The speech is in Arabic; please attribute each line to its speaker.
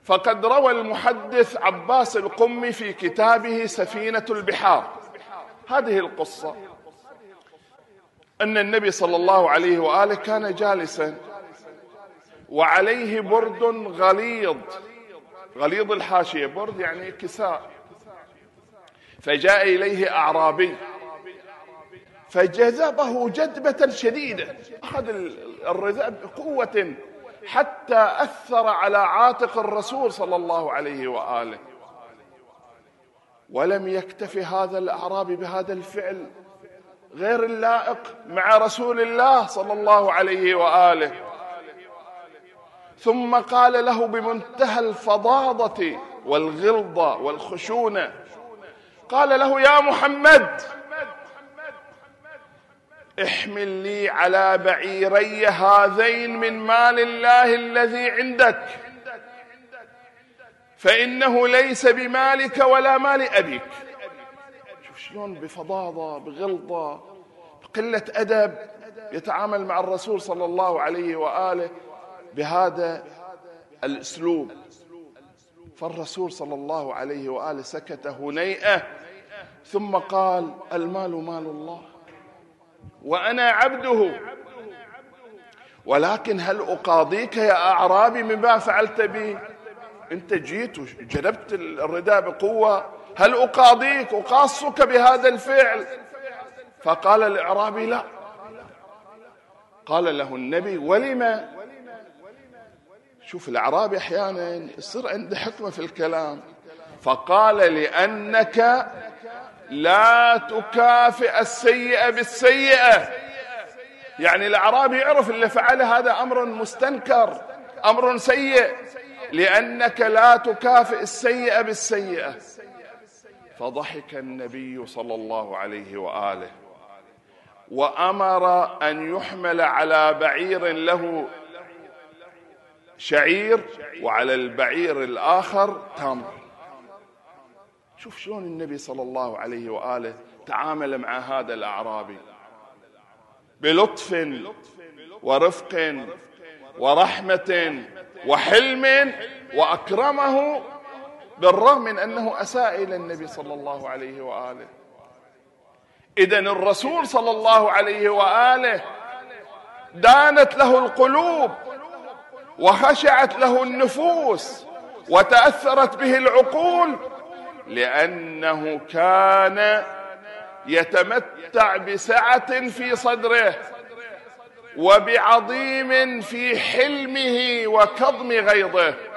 Speaker 1: فقد روى المحدث عباس القمي في كتابه سفينة البحار هذه القصة، أن النبي صلى الله عليه وآله كان جالسا وعليه برد غليظ الحاشية، برد يعني كساء، فجاء إليه أعرابي فجذبه جذبة شديدة، أخذ الرداء بقوة حتى أثر على عاتق الرسول صلى الله عليه وآله. ولم يكتف هذا الأعرابي بهذا الفعل غير اللائق مع رسول الله صلى الله عليه وآله، ثم قال له بمنتهى الفظاظة والغلظة والخشونة، قال له: يا محمد، احمل لي على بعيري هذين من مال الله الذي عندك، فإنه ليس بمالك ولا مال أبيك. شوف شلون بفظاظة بغلظة بقلة أدب يتعامل مع الرسول صلى الله عليه وآله بهذا الأسلوب. فالرسول صلى الله عليه وآله سكت هنيئة، ثم قال: المال مال الله وأنا عبده، ولكن هل أقاضيك يا أعرابي مما فعلت بي؟ أنت جيت وجلبت الرداء بقوة، هل أقاضيك أقاصك بهذا الفعل؟ فقال الأعرابي: لا. قال له النبي: ولما؟ شوف الأعرابي أحيانا يصير عنده حكمة في الكلام، فقال: لأنك لا تكافئ السيئة بالسيئة. يعني الأعرابي يعرف اللي فعله هذا أمر مستنكر، أمر سيء، لأنك لا تكافئ السيئة بالسيئة. فضحك النبي صلى الله عليه وآله وأمر أن يحمل على بعير له شعير وعلى البعير الآخر تمر. شوف شلون النبي صلى الله عليه وآله تعامل مع هذا الأعرابي بلطف ورفق ورحمة وحلم، وأكرمه بالرغم من أنه أساء إلى النبي صلى الله عليه وآله. إذن الرسول صلى الله عليه وآله دانت له القلوب وخشعت له النفوس وتأثرت به العقول، لأنه كان يتمتع بسعة في صدره وبعظيم في حلمه وكظم غيظه.